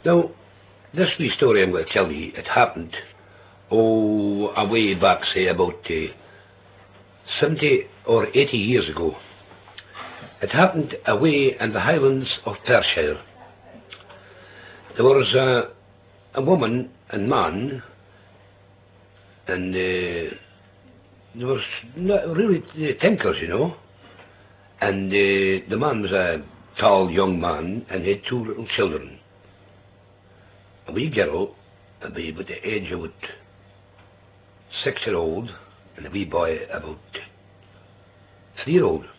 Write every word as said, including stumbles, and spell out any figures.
Now, this wee story I'm going to tell you, it happened, oh, a way back, say, about uh, seventy or eighty years ago. It happened away in the Highlands of Perthshire. There was a, a woman and man, and uh, there was not really uh, tinkers, you know, and uh, the man was a tall young man and he had two little children. A wee girl, about the age of about six year old, and a wee boy about three year old.